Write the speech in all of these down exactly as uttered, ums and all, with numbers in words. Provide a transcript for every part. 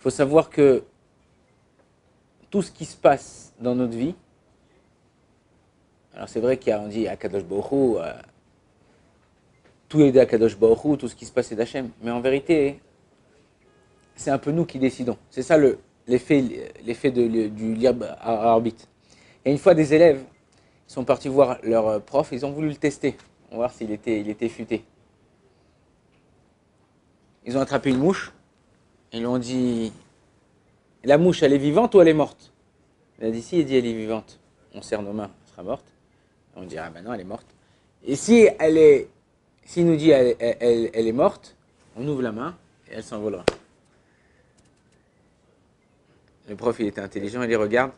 faut savoir que tout ce qui se passe dans notre vie, alors c'est vrai qu'on dit Akadosh Baruch Hu, euh, tout est d'Akadosh Baruch Hu, tout ce qui se passe est d'Hachem. Mais en vérité, c'est un peu nous qui décidons. C'est ça le, l'effet, l'effet de, du libre arbitre. Et une fois, des élèves ils sont partis voir leur prof, ils ont voulu le tester, on va voir s'il était, il était futé. Ils ont attrapé une mouche, et ils lui ont dit, la mouche, elle est vivante ou elle est morte? Il a dit, si, il dit, elle est vivante. On serre nos mains, elle sera morte. On dit, ah ben non, elle est morte. Et si elle est, s'il nous dit, elle, elle, elle, elle est morte, on ouvre la main, et elle s'envolera. Le prof, il était intelligent, il les regarde,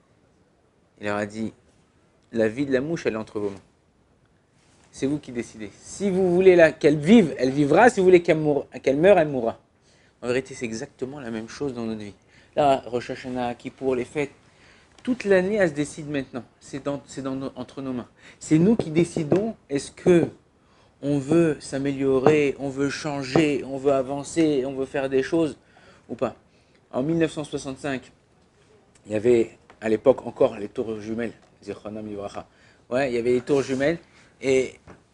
il leur a dit, la vie de la mouche, elle est entre vos mains. C'est vous qui décidez. Si vous voulez la, qu'elle vive, elle vivra. Si vous voulez qu'elle, moure, qu'elle meure, elle mourra. En vérité, c'est exactement la même chose dans notre vie. Là, Rosh Hashanah, Kippour, les fêtes, toute l'année, elle se décide maintenant. C'est, dans, c'est dans nos, entre nos mains. C'est nous qui décidons, est-ce que on veut s'améliorer, on veut changer, on veut avancer, on veut faire des choses ou pas. En mille neuf cent soixante-cinq, il y avait à l'époque encore les tours jumelles. Ouais, il y avait les tours jumelles. Et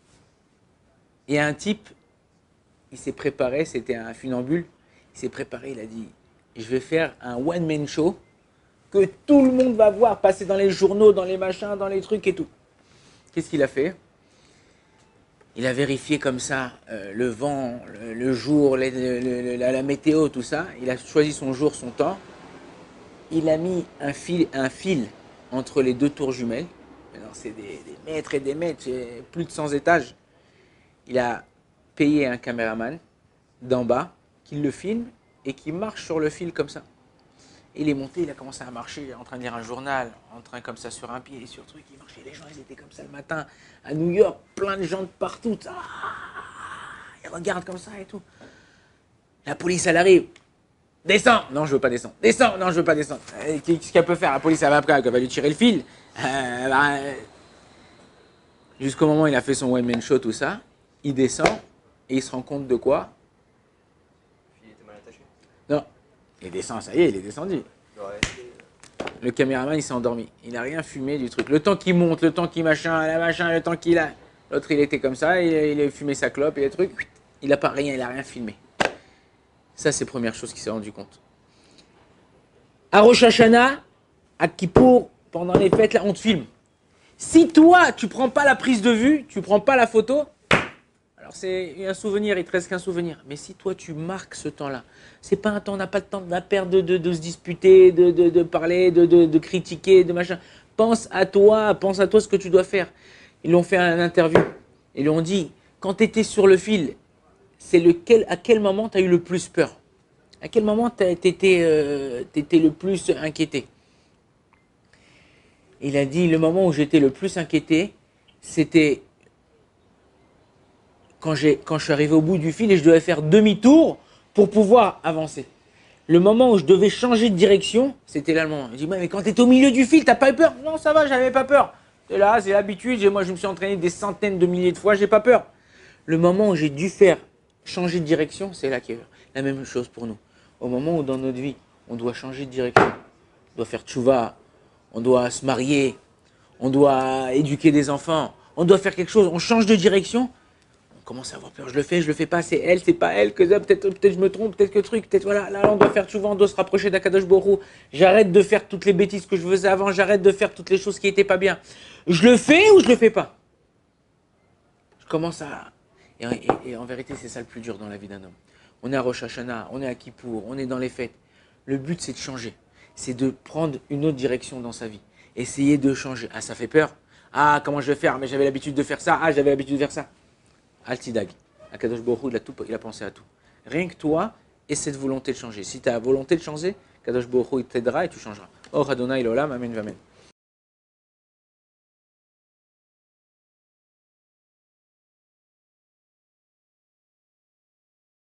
il y a un type, il s'est préparé, c'était un funambule, il s'est préparé, il a dit, je vais faire un one-man show que tout le monde va voir passer dans les journaux, dans les machins, dans les trucs et tout. Qu'est-ce qu'il a fait? Il a vérifié comme ça euh, le vent, le, le jour, les, le, le, la, la météo, tout ça. Il a choisi son jour, son temps. Il a mis un fil, un fil entre les deux tours jumelles. Alors c'est des, des mètres et des mètres, c'est plus de cent étages. Il a payé un caméraman d'en bas qui le filme et qui marche sur le fil comme ça. Il est monté, il a commencé à marcher, en train de lire un journal, en train comme ça sur un pied et sur un truc. Il marchait, les gens ils étaient comme ça le matin à New York, plein de gens de partout. Ah, ils regardent comme ça et tout. La police elle arrive. Descends! Non, je veux pas descendre. Descends! Non, je veux pas descendre. Qu'est-ce qu'elle peut faire? La police elle va après, elle va lui tirer le fil. Euh, bah, jusqu'au moment où il a fait son one-man show, tout ça, il descend et il se rend compte de quoi? Il était mal attaché. Non, il descend, ça y est, il est descendu. Ouais. Le caméraman il s'est endormi, il n'a rien fumé du truc. Le temps qu'il monte, le temps qu'il machin, la machin, le temps qu'il a. L'autre il était comme ça, il, il a fumé sa clope et les trucs, il n'a pas rien, il n'a rien filmé. Ça c'est la première chose qu'il s'est rendu compte. À Rosh Hashanah, à Kippour, pendant les fêtes, là, on te filme. Si toi, tu prends pas la prise de vue, tu prends pas la photo, alors c'est un souvenir, il te reste qu'un souvenir. Mais si toi, tu marques ce temps-là, c'est pas un temps, on n'a pas le temps de perdre, de, de, de se disputer, de, de, de parler, de, de, de critiquer, de machin. Pense à toi, pense à toi ce que tu dois faire. Ils l'ont fait un interview. Ils lui ont dit, quand tu étais sur le fil, c'est lequel, à quel moment tu as eu le plus peur? À quel moment tu étais euh, le plus inquiété? Il a dit, le moment où j'étais le plus inquiété, c'était quand, j'ai, quand je suis arrivé au bout du fil et je devais faire demi-tour pour pouvoir avancer. Le moment où je devais changer de direction, c'était là le moment. Il dit, mais quand tu es au milieu du fil, t'as pas eu peur? Non, ça va, j'avais pas peur. C'est là, c'est l'habitude. Moi, je me suis entraîné des centaines de milliers de fois, j'ai pas peur. Le moment où j'ai dû faire changer de direction, c'est là qu'il y a la même chose pour nous. Au moment où dans notre vie, on doit changer de direction, on doit faire tchouva, on doit se marier, on doit éduquer des enfants, on doit faire quelque chose, on change de direction, on commence à avoir peur, je le fais, je le fais pas, c'est elle, c'est pas elle, que ça, peut-être peut je me trompe, peut-être que truc, peut-être voilà, là on doit faire tchouva, on doit se rapprocher d'Akadosh Baruch Hu, j'arrête de faire toutes les bêtises que je faisais avant, j'arrête de faire toutes les choses qui étaient pas bien. Je le fais ou je le fais pas? Je commence à... Et, et, et en vérité, c'est ça le plus dur dans la vie d'un homme. On est à Rosh Hashanah, on est à Kippour, on est dans les fêtes. Le but, c'est de changer. C'est de prendre une autre direction dans sa vie. Essayer de changer. Ah, ça fait peur. Ah, comment je vais faire? Mais j'avais l'habitude de faire ça. Ah, j'avais l'habitude de faire ça. Altidag. Akadosh Baruch Hu, il a tout, il a pensé à tout. Rien que toi, et cette volonté de changer. Si tu as la volonté de changer, Akadosh Baruch Hu, il t'aidera et tu changeras. Oh, Adonai, l'olam, amen, amen.